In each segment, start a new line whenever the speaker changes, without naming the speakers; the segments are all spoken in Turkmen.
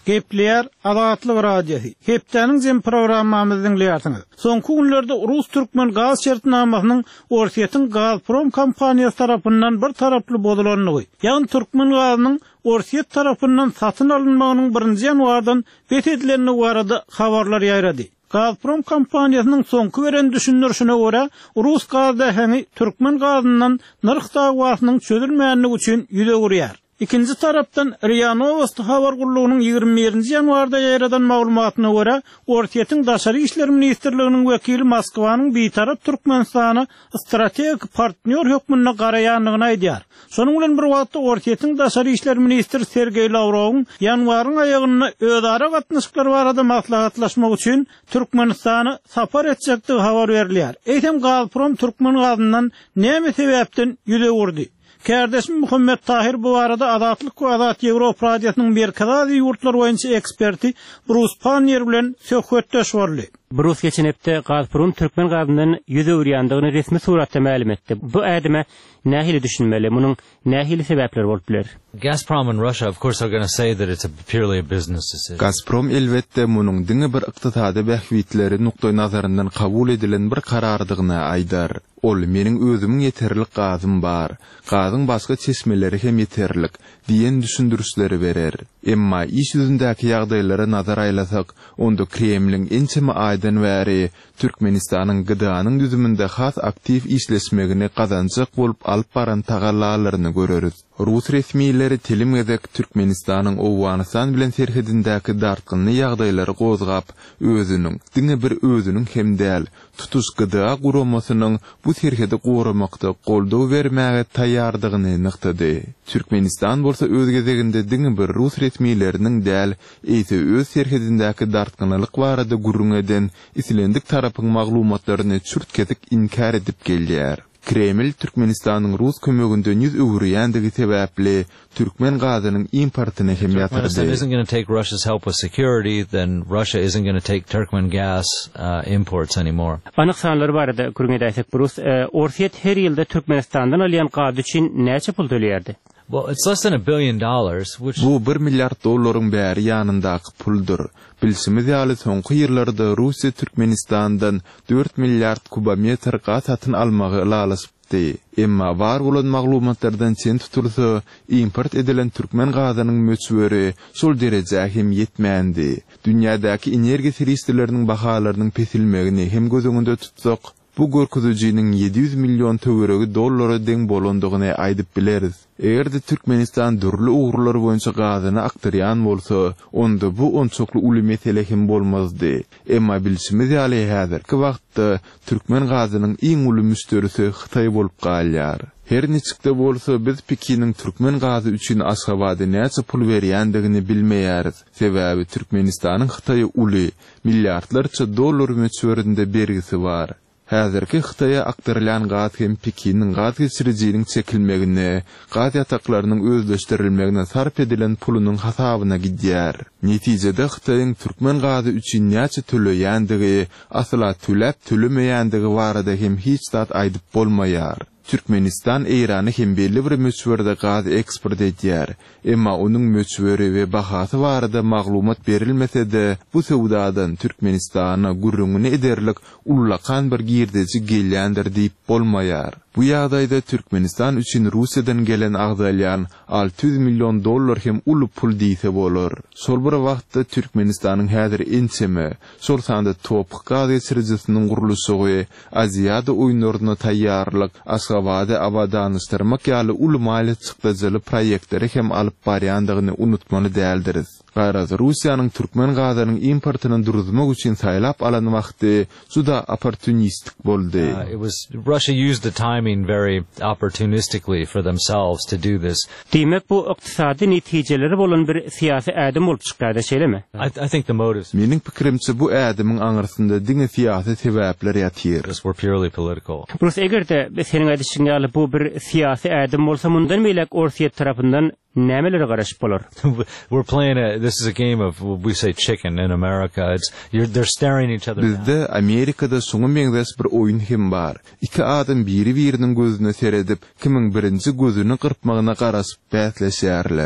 Gepleyer Adatlyk radiosi. Hepdeniň jem programmamyzy dinleýärsiňiz. Soňky günlerde Rus-Türkmen gaz şertnamasynyň Orsiýetiň Gazprom kompaniyasy tarapyndan bir taraply bodulanlygy, ýani Türkmen gazynyň Orsiýet tarapyndan satyn alynmagynyň 1-nji ýanwardan bet edilenligi barada habarlar ýaýrady. Gazprom kompaniýasynyň soňky beren düşünürşine görä, Rus gaz däheni Türkmen gazyndan narx dagwasynyň çözülmänligi üçin ýüze gurýar. İkinci tarapdan RIA Novosti habar gurulugynyň 21-nji ýanwarda ýaýradan maglumatyna görä, Orsiýetiň Daşary işler ministrliginiň wekili Moskwanyň beýtarap Türkmenistana strategik partner hökmüne garaýanlygyny aýdýar. Şonuň bilen bir wagtda Orsiýetiň Daşary işler ministri Sergey Lavrowyň ýanwaryň aýagyna özara gatnaşyklar barada maslahatlaşmak üçin Türkmenistana sapar etjekdigi habar berilýär. Eýtem Gazprom Türkmen gazyndan näme sebäpden ýüze gurdy? Kardeşim Muhammed Tahir bu arada Adatlyk we Adat Ýewropa radiosynyň Merkezi ýurtlar boýunça eksperti Bruce Panier bilen söhbetdeş boldy.
Bruce geçen hepde Gazprom Türkmen gazyndan ýüze urýandygyny resmi suratda ma'lum etdi. Bu ädime nähili düşünmeli, munyň nähili sebäpleri bolup biler?
Gazprom and Russia, of course, are going to say that it's purely a business decision.
Gazprom elbette munyň diňe bir ykdysady bähwitleri nukday nazaryndan kabul edilen bir karardygyny aýdar. Ol meniň özümiň ýeterlik gazym bar. Gazyň başga çeşmeleri hem ýeterlik diýen düşündürüşleri berer. Emma iş ýüzündäki ýagdaýlara nazar aýlasak, onda Kremliň ençeme aýdan bäri Türkmenistanyň gıdanyň düzüminde has aktiv işleşmegini kazanjak bolup alyp baran tagallalaryny göreriz. Rus resmiýetleri telimgedek Türkmenistanyň Owganistan bilen serhedindäki dartgyny ýagdaýlary gozgap, özüniň, diňe bir özüniň hem däl, tutuş gıda guramasynyň bu serhedi goramakda goldaw bermäge taýýardygyny nyktady. Türkmenistan bolsa öz gezeginde diňe bir Rus resmiýetleriniň däl, eýse öz serhedindäki dartgynylyk barada gurrun islendik tarapyň maglumatlaryny çürtkedik inkar edip gelýär. Kreml Türkmenistanyň Rus kömeginde ýüz öwürýändigi sebäpli Türkmen gazynyň importyny hem ýatyrdy.
Turkmenistan isn't going to take Russia's help with security, then Russia isn't going to take Turkmen gas imports anymore.
Anyk sanlary barada görüňedeýsek, Rus Orsiýet her ýylda Türkmenistandan alýan gaz üçin näçe pul töleýärdi?
Well, it's less than $1 billion, which...
Bu $1 milyard dollaryň bäri ýanyndaky puldur. Bilsimiz ýaly soňky ýyllarda Russiýa Türkmenistandan 4 milyard kubometr gaz satyn almagy ýalysypdy. Emma bar bolan maglumatlardan çen tutulsa, import edilen Türkmen gazynyň möçberi şol derejä hem ýetmändi. Dünýädäki energiýa serwisleriniň bahalarynyň pesilmegini hem gözüňde tutsak, bu gorkuzyjynyň 700 milyon töweregi dollary deň bolandygyny aýdyp bileriz. Eğer Türkmenistan dürli uğurlar boyunca gazyny aktaryan bolsa, onda bu onçoklu uly mesele hem bolmazdy. Emma bilsimiz ýaly häzirki wagtda Türkmen gazynyň iň uly müşterisi Hytaý bolup galýar. Her niçikde bolsa biz Pekiniň Türkmen gazy üçin Aşgabatda näçe pul berýändigini bilmeýäris. Sebäbi Türkmenistanyň Hytaýa uly milliardlarça dollar möçberinde bergisi bar. Häzirki Hytaýa aktarylan gaz hem Pekiniň gaz geçirjiginiň çekilmegine, gaz ýataklarynyň özleşdirilmegine sarp edilen pulunyň hasabyna gidýär. Netijede Hytaýyň Türkmen gazy üçin näçe töleýändigi, asla tölemeýändigi barada hem hiç zat aýdyp bolmaýar. Türkmenistan Eýrany hem belli bir möçberde gaz eksport edýär. Emma onuň möçberi we bahasy barada maglumat berilmese-de, bu sowdadan Türkmenistana gurrungyny ederlik ullakan bir girdeji gelýändir diýip bolmaýar. Bu ýagdaýda Türkmenistan üçin Russiýadan gelen agdalyan 600 milyon dollar hem uly pul diýse bolar. Şol bir wagtda Türkmenistanyň häzir ençeme, şol sanda topuk gaz geçirjisiniň gurulşy we Aziýada oýunlaryna taýýarlyk, Aşgabatda abadanlaşdyrmak ýaly uly maliýet çykdyjyly proýektleri hem alyp barýandygyny unutmaly däldiris. Gaýraz Russiýanyň Türkmen gazynyň importyny duruzmak üçin saýlap alan wagty juda opportunistik boldy.
Russia used the timing very opportunistically for themselves to do this.
Demek bu ykdysady netijeleri bolan bir siýasy ädim bolup çykýardy, şeýlemi?
I think the motives.
Meniň pikirimçe bu ädimiň aňyrsynda diňe siýasy sebäpler ýatyr.
Were purely political.
Burası egerde seniň aýdyşyň ýaly bu bir siýasy ädim bolsa, mundan meýlek Orsiýet tarapyndan nämeleri garaşyp bolar?
We're playing this is a game of, we say chicken in America. They're staring each other down.
Bizde Amerikada şoňa meňdes bir oýun hem bar. İki adam biri-biriniň gözüne seredip, kimiň birinji gözüni gyrpmagyna garaşyp bäsleşýärler.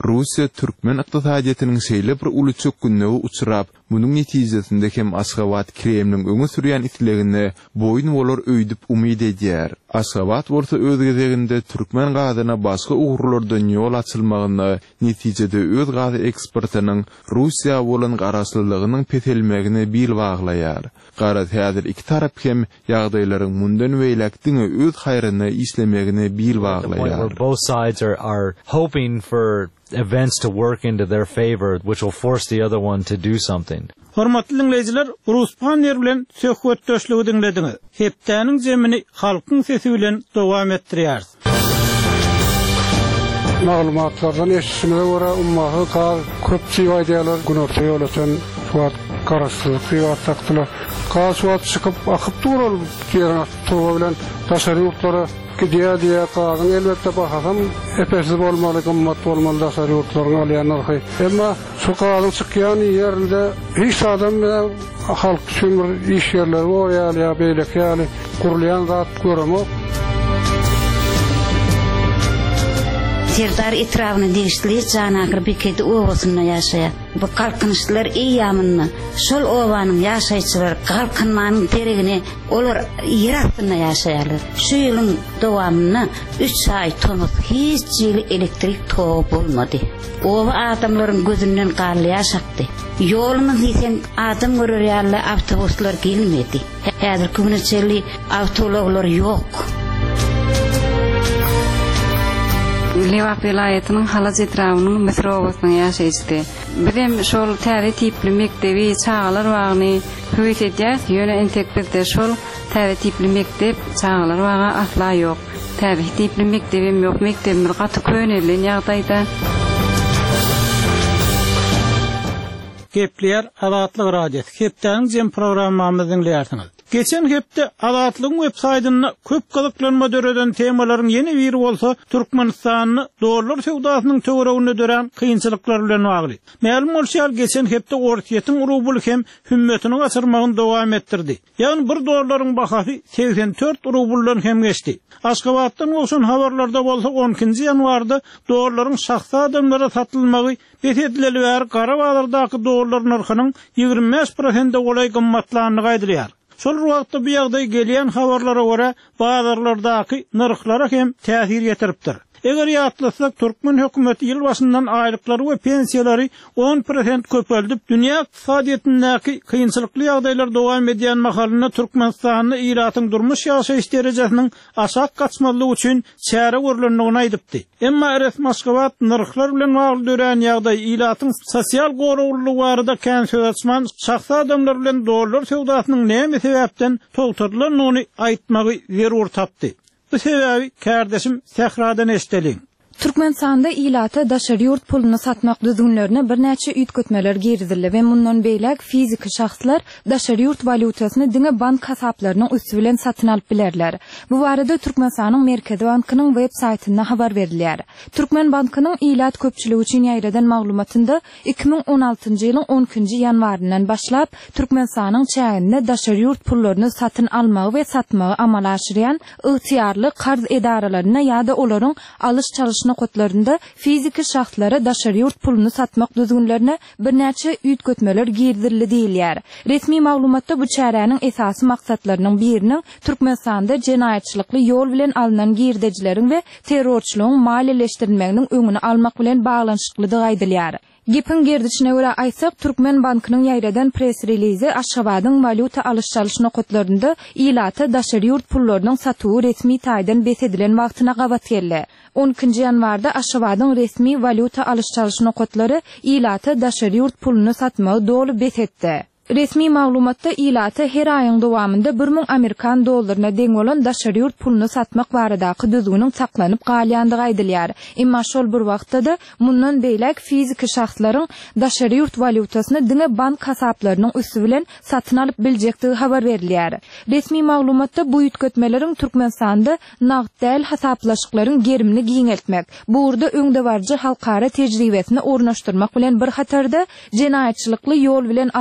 Russiya Türkmen iqtisadiyyatının şeýle bir uly çökgünligi uçurap, munyň netijesinde hem Aşgabat Kremliň öňe sürýän itlegine boyun bolar öýdüp umyd edýär. Aşgabat bolsa öz gezeginde Türkmen gazyna başga ugrlardan ýol açylmagyny, netijede öz gazy eksportynyň Russiýa bolan garaşlylygynyň petelmegine bil baglaýar. Garaz häzir iki tarap hem ýagdaýlaryň mundan weýlekdiňe öz haýryna işlemegine bil baglaýar.
Both sides are hoping for events to work into their favor, which will force the other one to do something.
Hormatly dinleyijiler, Rus panyer bilen söhbetdeşligi dinlediňiz. Hepdäniň jemini halkyň sesi bilen dowam etdirýär.
Maglumatlardan eşitmeye göre ummahy köp çiýaýdylar, günorta ýolatan suat garaşlyk ýa takdylar. Suat çykyp akyp durur, ýerine turup bilen taşary ýurtlara gidiýär gazyň elbetde bahasam epesiz bolmaly, gymmat bolmaly taşary ýurtlaryň alýanlar. Emma şu gazyň çykýan ýerinde hiç adam bilen halk üçin bir iş ýerleri bar ýa beýleki ýaly gurulýan zat göremi.
Serdar etrafını değiştirip canakır bekedi ovasında yaşayan. Bu kalkınışlar iyi yamınna. Şol ovanın yaşayıcılar kalkınmanın teregine olur yer altında yaşayarlar. Şu yılın devamında 3 ay tonuk hiç yıl elektrik toğu bulmadı. Ova adamların gözünden karlı yaşaktı. Yolunu diysen adam görürlerle avtobuslar gelmedi. Hazır kümünçeli avtologlar yok.
Lewap vilayatynyň Halaz etrawynyň metropolyny ýaşaýjy. Birem şol täze tipli mektebi çağalar wagyny höwet edýär. Ýöne entekbirde şol täze tipli mektep çağalar wagy asla ýok. Täze tipli mektebim ýok, mektebim bir gaty könelin ýagdaýda.
Gepler Azatlyk Radio. Hepdäniň jem programmamyzyň dinleýärsiňiz. Geçen hepde Azatlyk websaýtyna köp gyzyklanma döreden temalaryň ýeni biri bolsa Türkmenistanyny dolar sowdasynyň töweregine dören kynçylyklar bilen bagly. Ma'lum bolýar, geçen hepde ortiýetiň rubl hem hümmetini gaçyrmagyny dowam etdirdi. Ýani 1 dolaryň bahasy 84 rubldan hem geçdi. Aşgabatdan bolsun habarlarda bolsa 12-nji ýanwarda dolaryň şahsy adamlara satylmagy besedileli we Garabalardaky dolar narhynyň 25% golay gymmatlanyny gaýdylýar. Şol wagtda bu ýagdaý gelýän habarlara görä bazarlardaky narhlara hem täsir ýetiripdir. Eger ýatlasak, Türkmen hökümeti ýyl başyndan aýlyklary we pensiýalary 10% köpeldip, dünýä iqtisadiýetindäki kynçylykly ýagdaýlar dowam edýän mahalyna Türkmenistanyň ýylatyň durmuş ýaşaýyş derejesiniň aşak gaçmalygy üçin çäre görülendigini aýdypdy. Emma Aşgabat narhlar bilen bagly dören ýagdaý ýylatyň sosial gorowlugy barada kän söz açman şahsy adamlar bilen dolar sowdasynyň näme sebäpden togturlygyny aýtmagy zerur tapdy. Bu sebebi kardeşim Sehradan eşiteliň.
Türkmenistanda ýylata daşary ýurt pulunu satmak düzgünlerine bir näçe üýtgötmeler girdildi we mundan beýlek fizik şahslar daşary ýurt valutasyny diňe bank hasaplarynyň üstü bilen satyn alyp bilerler. Bu barada Türkmenistanyň Merkezi bankynyň web saýtynda habar berilýär. Türkmen bankynyň ýylat köpçüligi üçin ýaýradan maglumatynda 2016-njy ýylyň 10-njy ýanwaryndan başlap Türkmenistanyň çäginde daşary ýurt pullaryny satyn almagy we satmagy amal aşyrýan ygtyýarly qarz edaralaryna ýa-da olaryň alış çalyşyny kotlarında fiziki şahslara daşary ýurt pulunu satmak düzgünlerine bir näçe üýtgötmeler girdirildi diýilýär. Resmi maglumatda bu çäräniň esasy maksatlarynyň biriniň Türkmenistanda jenaýatçylykly ýol bilen alynan girdejileriň we terrorçylygyň maliýeleşdirilmeginiň öňüni almak bilen baglanyşyklydygy aýdylýar. Gepin gerdişine göre aysak, Türkmen Bankynyň ýaýradan press release Aşgabatyň valuta alış çalyş nokotlarynda ýylata daşary ýurt pullarynyň satuwy resmi taýdan besedilen wagtyna gabat geldi. 10-njy ýanwarda Aşgabatyň resmi valuta alış çalyş nokotlary ýylata daşary ýurt pulunu satmagy dolu besetdi. Resmi maglumatda ýylata her aýyň dowamında 1000 Amerikan dollaryna deň bolan daşary ýurt pulunu satmak baradaky düzgüniň saklanyp galýandygy aýdylýar. Emma şol bir wagtda da mundan beýlek fiziki şahslaryň daşary ýurt valutasyny diňe bank hasaplarynyň üstü bilen satyn alyp biljekdigi habar berilýär. Resmi maglumatda bu üýtgötmeleriň Türkmenistanda nagd däl hasaplaşyklaryň gerimini giňeltmek, bu urda öňde barjy halkara tejribesini ornaşdyrmak bilen bir hatarda jenaýatçylykly ýol bilen alynan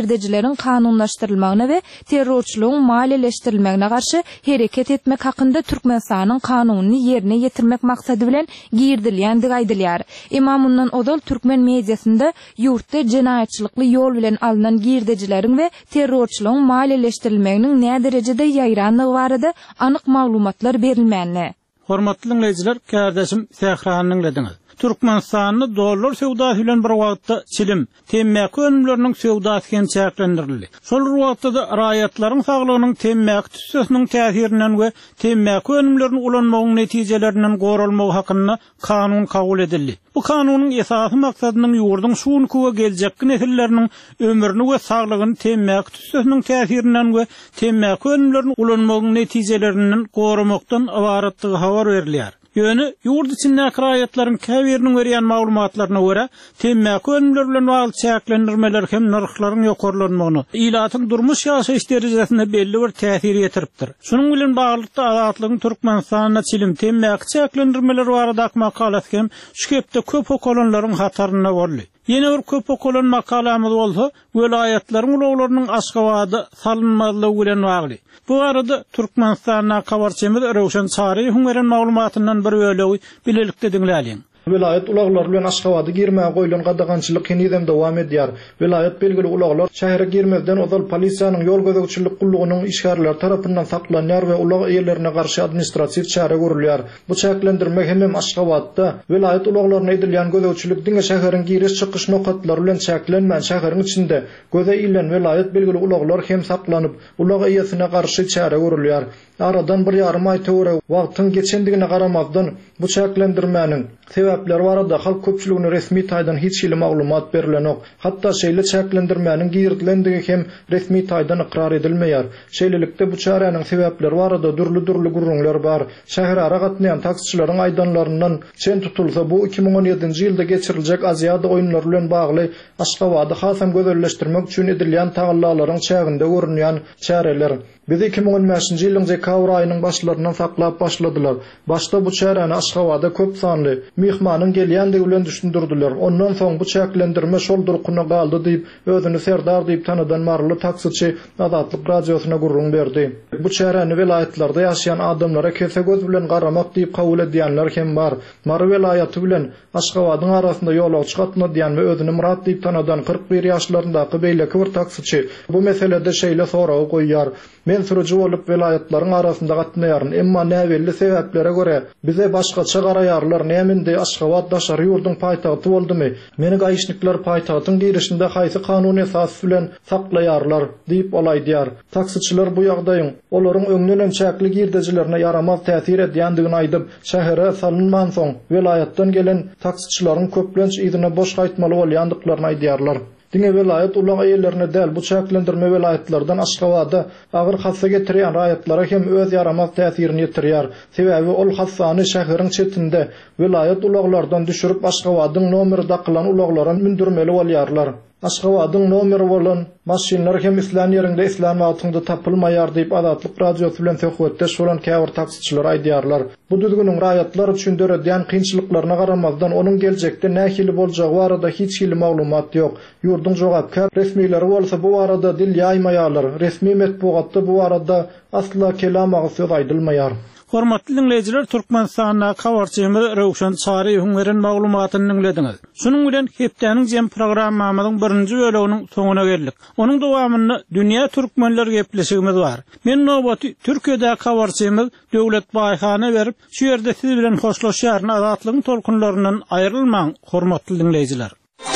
girdecilerin kanunlaştırılmagyna we terrorçylygyň maliýeleşdirilmegine garşy hereket etmek hakynda Türkmenistanyň kanunyny ýerine ýetirmek maksady bilen girdilýän diýilýär. Emma mundan odal türkmen mediasynda ýurtda jenaýatçylykly ýol bilen alynan girdecilerin we terrorçylygyň maliýeleşdirilmeginiň näme derejede ýaýranlygy barada anyk maglumatlar berilmänli.
Hormatly dinleyijiler, kardeşim Sähranyň lediniz. Türkmenistanyny dollar sewdasy bilen bir wagtda çilim, temmäki önümleriniň sewdasy ken çäklendirildi. Şol wagtda da raýatlaryň saglygynyň temmäki tüssesiniň täsirinden we temmäki önümlerini ulanmagyň netijelerinden goralmagy hakynda kanun kabul edildi. Bu kanunyň esasy maksadynyň ýurduň şuwunky we geljekki nesilleriniň ömrüni we saglygyny temmäki tüssesiniň täsirinden we temmäki önümlerini ulanmagyň netijelerinden goramakdan ibaratlygy habar berilýär. Ýöne ýurt içindäki raýatlaryň käbiriniň berýän maglumatlaryna görä, temmäki önümler bilen bagly çäklendirmeler hem narhlaryň ýokarlanmagyny, ilatyň durmuş ýaşaýyş derejesine belli bir täsir ýetiripdir. Şunuň bilen baglykda azatlygyň Türkmenistanyna çilim temmäki çäklendirmeler barada makalat hem şu kepde köp okolanlaryň hataryna boldy. Ýene bir köp okalan makalamyz bolsa, welayatlaryň ulaglarynyň Aşgabatda salynmalygy bilen bagly. Bu arada Türkmenistanyna kabarçymyz Rowşan Çary hüňeren maglumatyndan bir bölegi bilelikde dinläliň.
Vilayet ulaglar bilen Aşgabatda girmäge goýulan gadagançylyk hinidem dowam edýär. Vilayet belgili ulaglar şähre girmezden ozal polisiýanyň ýol gözegçilik gullugynyň işgärler tarapyndan saklanýar we ulag eýerlerine garşy administrativ çäre görülýär. Bu çäklendirme hem Aşgabatda vilayet ulaglaryna edilýän gözegçilik diňe şäheriň giriş çykyş nokatlary bilen çäklenmän şäheriň içinde göze ilen vilayet belgili ulaglar hem saklanyp ulag eýesine garşy çäre görülýär. Aradan bir ýarym aý töwre wagtyň geçendigine garamazdan bu çäklendirmäniň sebäpleri barada halk köpçüligine resmi taýdan hiç ýyly maglumat berilenok. Hatda şeýle çäklendirmäniň girdilendigi hem resmi taýdan ikrar edilmeýär. Şeýlelikde bu çärenin sebäpleri barada durly gurrunlar bar. Şähre ara gatnaýan taksiçilaryň aýdanlaryndan çen tutulsa bu 2017-nji ýylda geçiriljek Aziýada oýunlary bilen bagly Aşgabatda hasam gözelleşdirmek üçin edilýän tagallalaryň çäginde görünýän çäreler. Biz 2015-nji ýylyň dekabr aýynyň başlaryndan saklap başladylar. Başda bu çäreni Aşgabatda köp sanly mehmanyň gelýändigi bilen düşündirdiler. Ondan soň bu çäklendirme şol durkuny galdy diýip özüni serdar diýip tanadan marly taksiçi Azatlyk radiosyna gurrun berdi. Bu çäreni vilayetlarda ýaşaýan adamlara kese göz bilen garamak diýip kabul edýänler hem bar. Mary vilayaty bilen Aşgabatyň arasynda ýolagçy gatnaýan we özüni Murat diýip tanadan 41 ýaşlaryndaky beýleki bir taksiçi bu meselede şeýle soragy goýýar. Men sürüji bolup vilayetlaryň arasynda gatnaýaryn, emma näwelli sebäplere görä bize başgaça garaýarlar. Nämende Aşgabat daşary ýurduň paýtagty boldymy? Meni gaýşnikler paýtagtyň girişinde haýsy kanun esasy bilen saklaýarlar diýip olaýdýar. Taksiçiler bu ýagdaýyň olaryň öňünden çäkli girdecilerine yaramaz täsir edýändigini aýdyp, şähere salynman soň vilayetden gelen taksiçilaryň köplenç ýygyna boş gaýtmaly bolýandyklaryny aýdýarlar. Diňe vilayet ulag eýerlerine däl bu çäklendirme vilayetlerden Aşgabatda agyr hassa getirýän raýatlara hem öz yaramaz täsirini ýetirýär. Sebäbi ol hassany şäheriň çetinde vilayet ulaglardan düşürip Aşgabatyň nomeri dakylan ulaglara mündürmeli bolýarlar. Aşgabatyň nomeri bolan maşinler hem islan ýerinde islan wagtynda tapylmaýar diýip Azatlyk radiosy bilen söhbetde şolan käbir taksiçiler aýdýarlar. Bu düzgünüň raýatlar üçin döredýän kynçylyklaryna garamazdan onuň geljekde nähili boljagy barada hiç ýyly maglumat ýok. Ýurduň jogapkär resmiýetleri bolsa bu arada dil ýaýmaýarlar. Resmi metbuatda bu arada asla kelamagy söz aýdylmaýar.
Hormatly dinleyijiler, Türkmenistanyna kabarçymyz Rowşan Çary hüňeren maglumatyny dinlediňiz. Şunuň bilen hepdeniň jem programmamyzyň 1-nji böleginiň soňuna geldik. Onuň dowamyny dünýä türkmenler gepleşigimiz bar. Men nobaty Türkiýede kabarçymyz Döwlet Baýhany berip, şu ýerde siz bilen hoşlaşýaryn azatlygyň tolkunlaryndan aýrylmaň, hormatly dinleyijiler.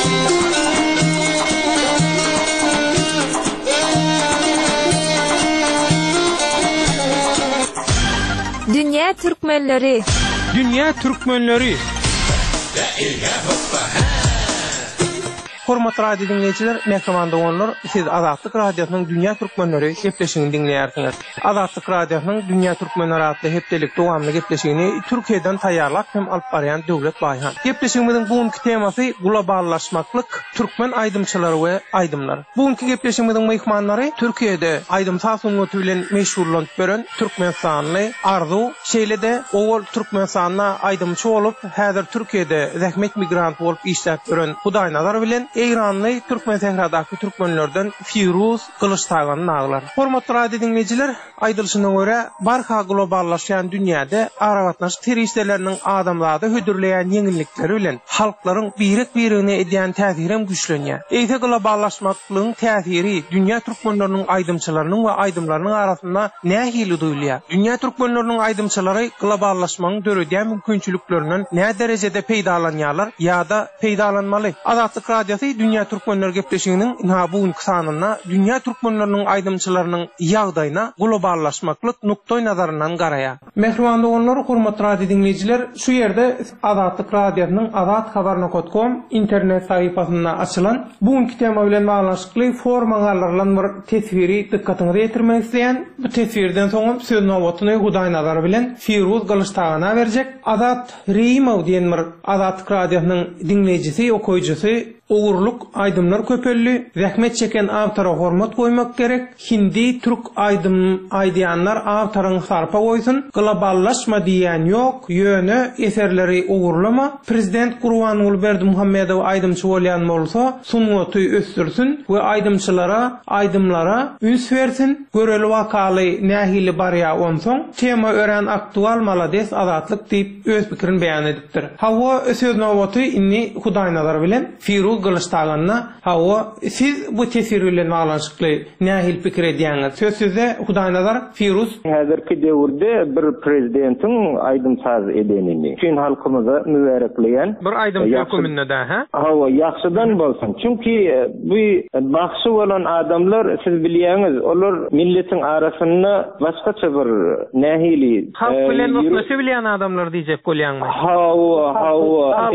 Dünya Türkmenleri.
Dünya Türkmenleri. Hormat radio dinleyijiler, mekamanda olanlar, siz Azatlyk radiosynyň Dünya Türkmenleri gepleşigini dinleýärsiňiz. Azatlyk radiosynyň Dünya Türkmenleri adly hepdelik dowamly gepleşigini Türkiýeden taýýarlap hem alyp barýan Döwlet Baýhan. Gepleşigimiziň bugünkü temasy globallaşmaklyk türkmen aýdymçylary we aýdymlar. Bugünkü gepleşigimiziň mehmanlary Türkiýede aýdym sasunlaty bilen meşhurlanyp beren Türkmenistanly Arzu, şeýle-de owal Türkmenistanyna aýdymçy bolup, häzir Türkiýede zähmet migrant bolup işläp beren Hudaýnazar bilen
Eýranly türkmen sehradaky türkmenlerden Firuz Kılıçdaýanyň naglar. Hormatly radio dinleyijiler, aýdylşyna görä barha globallaşýan dünýäde aragatnaş teristleriniň adamlary hödürleýän ýeňillikleri bilen halklaryň birik-birigine edýän täsirim güçlenýär. Eýse globallaşmaklygyň täsiri dünýä türkmenleriniň aýdymçylarynyň we aýdymlarynyň arasynda nähili duýulýar. Dünýä türkmenleriniň aýdymçylary globallaşmagyň döredýän mümkinçiliklerinden nä derejede peýdalanýarlar ýa-da peýdalanmaly. Azatlyk radiosu dünýä türkmenler gepleşiginiň bu sanyna dünýä türkmenleriniň aýdymçylarynyň ýagdaýyna globallaşmaklyk nukta nazaryndan garaýar. Mehribanly olanlar, hormatly radio dinleyijiler, şu ýerde Azatlyk radiosynyň azathabar.com internet sahypasynda açylan bugünkü tema bilen baglanşykly formalarlaryň bir tesviri dikkatiňizi ýetirmek isleýän. Bu tesvirden soň söz nowatyny Hudaý nazary bilen Firuz Kılıçdaýana berjek. Azat Reýimow diýen bir Azatlyk radiosynyň dinlejisi, okuýjysy Ogurluk aýdymlar köpelli, zähmet çeken awtara hormat goýmak gerek. Hindi türk aýdyanlar awtaryň sarpa goýsun. Globallaşma diýen ýok, ýöne eserleri ogurlama. Prezident Gurbanuly Berdimuhammedow aýdymçy bolýan bolsa, sungaty ösdürsin we aýdymlara üns bersin. Göreli wakaly nähili barýa onsoň, tema ören aktual malades azatlyk diýip öz pikirini beýan edipdir. Hawa söz nowaty inni Hudaý nazary bilen Firuz Kılıçdaýanyna hawa siz bu tesir bilen baglanşykly nähil pikir edýäňiz. Söz size Hudaý nazar Firuz.
Häzirki döwürde bir prezidentiň aýdymsaz edenini bütün halkymyza mübarekleýän
bir aýdym höküminde de
hawa ýaxşydan bolsun. Çünki bu baxşy bolan adamlar siz bilýäňiz, olar milletiň arasyna başgaça bir nähili
halk bilen dostlaşy bilýän adamlar diýjek bolýanmy?
Hawa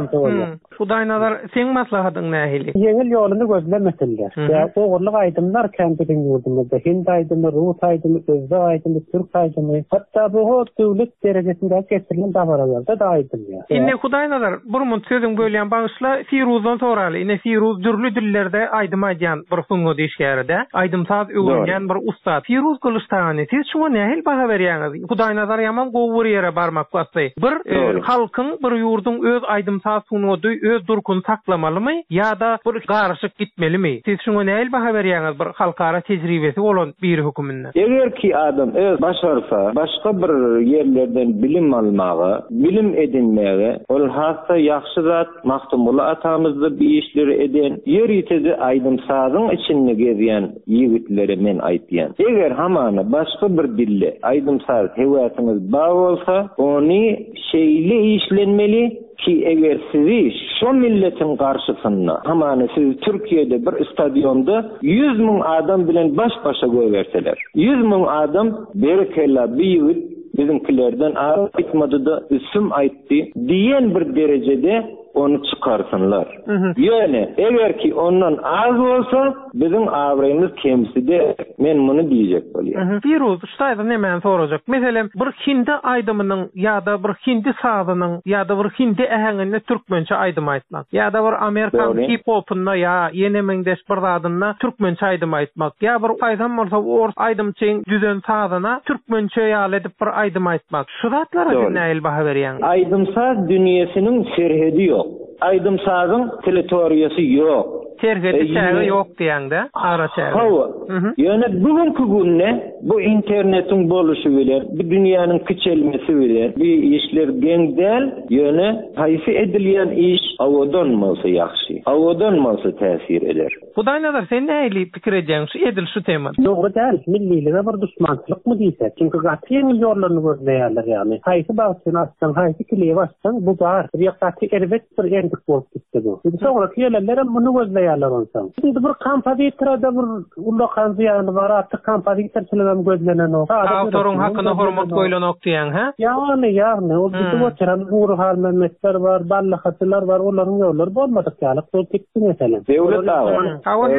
Hudaý nazar sen maslahatyň nähili?
Ýeňil ýolyny gözlemesinler. Ogurlyk aýdymlar kämpiriň ýurdumyzda Hind aýdymy, Rus aýdymy, Özbek aýdymy, Türk aýdymy, hatda bu döwlet derejesinde geçirilen dabaralarda da aýdymlar.
Indi Hudaý nazar bir mund sözüň bölýän bagyşla Firuzdan soraly. Ine Firuz dürli dillerde aýdym aýdýan bir sungo diýişgärde, aýdymsaz öwrenýän bir usta. Firuz Kılıçdaýany siz şuňa nähil baha berýäňiz? Hudaý nazar ýaman gowur ýere barmak basdy. Bir halkyň, bir ýurdun öz aýdymsaz sunugy, öz durkuny saklamalymy ýa-da bir garaşyk gitmelimi? Siz şuňa nähil baha berýäňiz bir halkara tejribesi bolan bir höküminde?
Egerki adam öz başarsa, başga bir ýerlerden bilim almagy, bilim edinmäge, ol hassa ýaxşy zat Mahtumullah atamyzdy bir işleri eden, ýer ýetidi aýdymsazyň içinde gezýän ýigitleri men aýtýan. Eger hamana başga bir dille aýdymsaz hewatyňyz bar bolsa, ony şeýle işlenmeli ki eger sizi şu milletin karşısında hamana siz Türkiye'de bir stadyumda 100.000 adam bilen baş başa görverseler, 100.000 adam berekella bir yıl bizimkilerden aýtmady da üsüm aýtdy diýen bir derecede onu çıkarsınlar. Yani eğer ki ondan az olsa bizim avrayımız kemside men bunu diyecek bolýar.
Firuz ştaýda näme sorajak? Meselem bir hindi aýdymynyň ýa-da bir hindi sazynyň ýa-da bir hindi ähenginde türkmençe aýdym aýtmak ýa-da bir Amerikan hip-hopunda ýa ýenemeňdeş bir zadyna türkmençe aýdym aýtmak ýa bir paýdan bolsa ors aýdymçyň düzen sazyna türkmençe ýaly edip bir aýdym aýtmak. Şu zatlara näil baha berýän?
Aýdymsaz dünýäsiniň serhedi ýok. Aýdymsazyň territoriýasy ýok.
Serhedi çägi ýok diýende, ara çägi.
Ýöne bugünkü günne bu internetiň boluşy bilen, bu dünýäniň kiçelmesi bilen, bu işler geňdel ýöne taýsy edilýän iş awadan bolsa ýaxşy. Awadan bolsa täsir eder.
Hudaý nazar sen näili pikir edýäň şu edil şu tema?
Dogry däl, millilige bir düşmançylyk mı diýsek? Çünki gatyň ýollaryny gözleýärler ýani. Haýsy bagçyny açsan, haýsy kileýi açsan, bu bar bir ýakdaty erbet bir endik bolup gitdi bu. Sonra kileýärler muny gözleýärler onsan. Şimdi bir kompozitörde bir ulakan ziyanı var, atı kompozitörçülüğüm gözlenen o.
Awtoryň hakyna hormat goýlanok diýen, ha?
Ýagny, o bizi boçaran Uğur Halmemmetler var, Ballahatylar var, olaryň ýollary bolmadyk ýaly. Sol teksin mesele.
Dewlet dawy.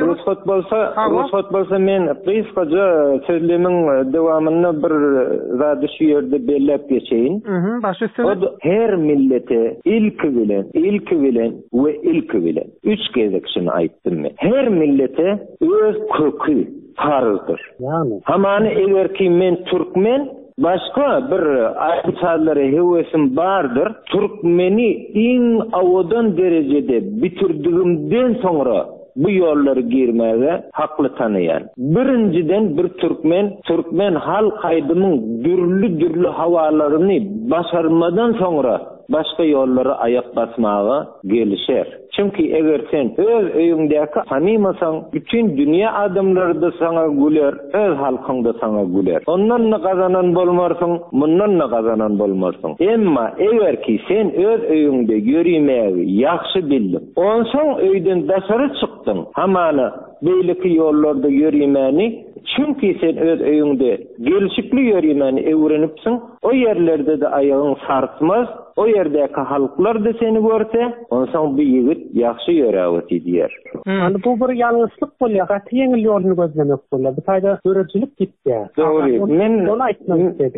Ruhsat bolsa men kısaca sözlemiň dewamyny bir zady şu ýerde bellep geçeýin. Her millete ilki bilen we ilki bilen. 3 gezekşini aýtdym men. Her millete öz kökü farzdyr. Yani. Hamany eger ki men türkmen, Başka bir ayçalary hewesim bardır. Türkmeni iň awadan derejede bitirdigimden soňra bu yolları girmeye haklı tanıyan. Birinciden bir Türkmen halk aydımın dürlü havalarını başarmadan sonra başka yolları ayak basmağa gelişer. Çünkü eğer sen öz öýüňdäki tanımasan, bütün dünya adamları da sana güler, öz halkın da sana güler. Ondan ne kazanan bolmarsın, bundan ne kazanan bolmarsın. Emma eğer ki sen öz öýüňde ýörimägi ýaxşy bildin, onsoň öýden daşary çyktın, hamana beýleki ýollarda ýörimäni, çünkü sen öz öýüňde gelişikli ýörimäni öwrenipsiň, o yerlerde de ayagyň sarsmaz, o yerdeki halklar da seni görse, onsoň bu ýigit ýaxşy ýöräwet edýär.
Bu bir ýalňyslyk bolýar, gaty ýeňil ýoluny gözlemek bolýar. Bu taýda göreçilik gitdi.
Dogry. Men
onu aýtmak istedim.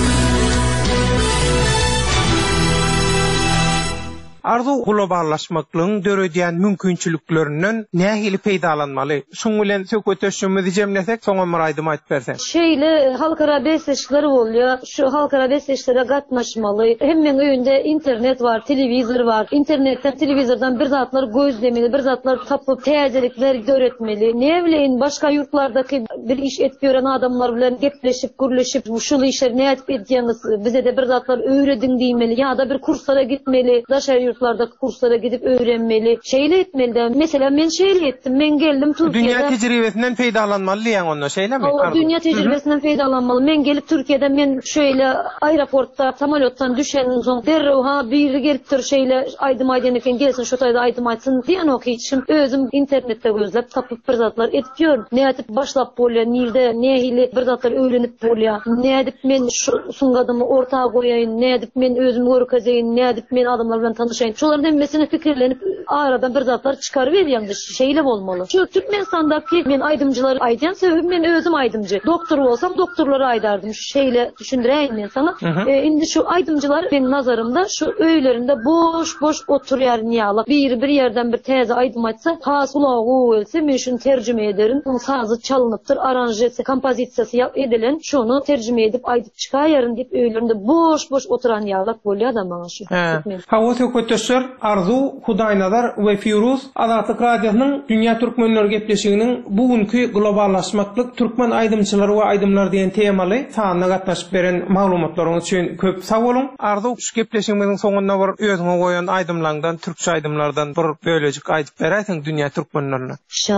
Arzu globallaşmaklygyň döredýän mümkinçiliklerinden nähili peýdalanmaly? Şoň bilen söhbetleşmemizi jemlesek, soňa muraýdym aýtyp bersen.
Şeýle halkara besleşikleri bolýar. Şu halkara besleşiklere gatnaşmaly. Hemmeň öýünde internet bar, telewizor bar. Internetden, telewizordan bir zatlar gözlemeli, bir zatlar tapyp täzelikler göretmeli. Ne bileýin başga ýurtlardaky bir iş etip ýören adamlar bilen gepleşip, gürleşip, şol işler nädip edýäňiz, bize de bir zatlar öýredin diýmeli, ýa-da bir kurslara gitmeli. Daşa yurtlardaki kurslara gidip öğrenmeli, şeyle etmeli. Mesela men şeyle ettim, men geldim Türkiye'de.
Dünya tecrübesinden feydalanmalı diyen onda şeyle mi?
Dünya tecrübesinden feydalanmalı. Men gelip Türkiye'de men şöyle aeroportta, samolyottan düşenin son derrew ha biri gelipdir şeyle aydım eken gelsin şu tayda aydım aýtsın diyen okuyçum. Özüm internette gözlep tapıp bir zatlar etpiyor. Ne edip başlap bolýar, nirde, nehili bir zatlar öğrenip bolýar. Ne edip men sungadymı ortağa goýaýyn, ne edip men özüm görkezeýin, ne edip men adamlar bilen tanışayım. Şoların hemmesini fikirlenip aradan bir zatlar çıkarıverýär. Şeyle bolmaly. Şu Türkmenistandaky men aydımcıları aýdýan sebäbim men özüm aydımcı. Doktor bolsam doktorları aýdardım. Şeyle düşündireyim men sana. Indi şu aydımcılar benim nazarımda şu öýlerinde boş oturýar niýalap. Bir yerden bir täze aydym aýtsa, has ulagy else men şunu terjime ederim. Bu sazı çalınıpdyr, aranjesi, kompozisiýasy edilen, şonu terjime edip aýdyp çykaýaryn diýip öýlerinde boş oturan ýaglak bolýar da maňa şu.
Kötüşür, Arzu, Hudaýnazar we Firuz Azatlyk Radiosynyň Dünya Türkmenleri gepleşiginiň bugünkü globallaşmaklyk türkmen aýdymçylary we aýdymlar diýen temaly sanyna gatnaşyp beren maglumatlaryňyz üçin köp sag bolun. Arzu, şu gepleşigimiziň soňunda bir özüňe goýan aýdymlardan, türkçe aýdymlardan bir bölecik aýdyp berýärsiň Dünya Türkmenlerine.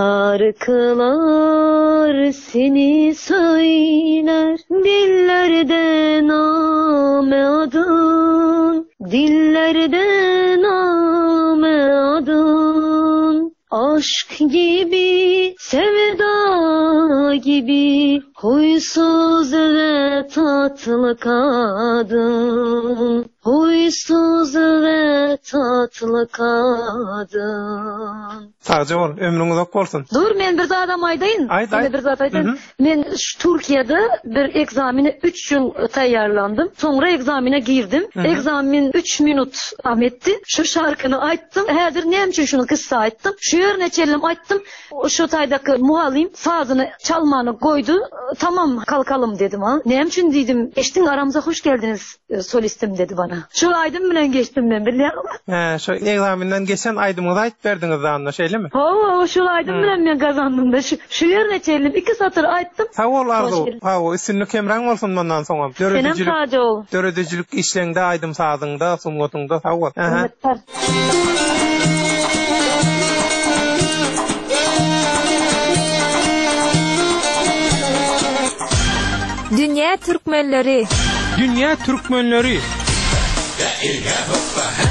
Şarkılar seni söyler, dillerde name adın, dillerde name adın. Aşk gibi, sevda gibi, huysuz ve tatlı kadın. Huysuz ve tatlı kadın.
Sadece ol, ömrüňiz ok bolsun.
Dur, men bir adam aýdaýyn.
Aýda.
Bir zat aýdaýyn. Men Türkiýede bir egzamine 3 ýyl taýýarlandym. Soňra egzamine girdim. Egzamin 3 minut ametdi. Şu şarkyny aýtdym. Häzir näme üçin şunu kıssa aýtdym. Şu ýerine çelim aýtdym. Şu taýdaky muallim sazyny çalmany goýdu. Tamam, kalkalım dedim ha. Näme üçin diýdim? Eşdiň aramyza hoş geldiniz solistim dedi bana. Şu aýdym bilen geçdim men bilýärmi?
Şu egzaminden geçen aýdymyňyzy aýtyp berdiňiz da şeýlemi?
Şu aýdym bilen men gazandym da şu ýerine çelim 2 satır aýtdym.
Sag ol Arzu. Isinli kemraň bolsun bundan soňra. Döredicilik işleňde aýdym sazyňda, sungotuňda sag ol.
Dünya Türkmenleri.
Dünya Türkmenleri.